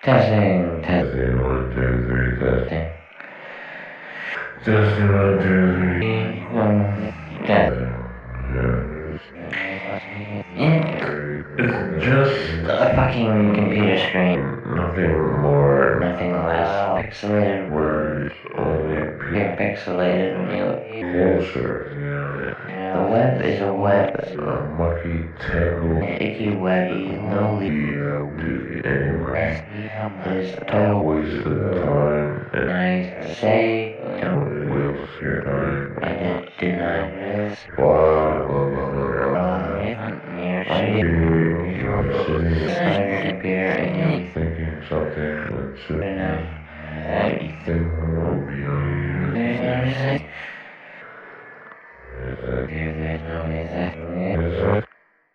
Testing, testing, 1, 2, 3, testing. Testing, 1, 2, 3. It's just a fucking computer screen. Nothing more, nothing less. Pixelated words, only pixelated when you look closer. The web is a web. A mucky, tangled, icky, webby, lowly. Is a total waste of time. And I say, don't waste your time. I did not. You're sitting in computer and you're thinking something that's enough.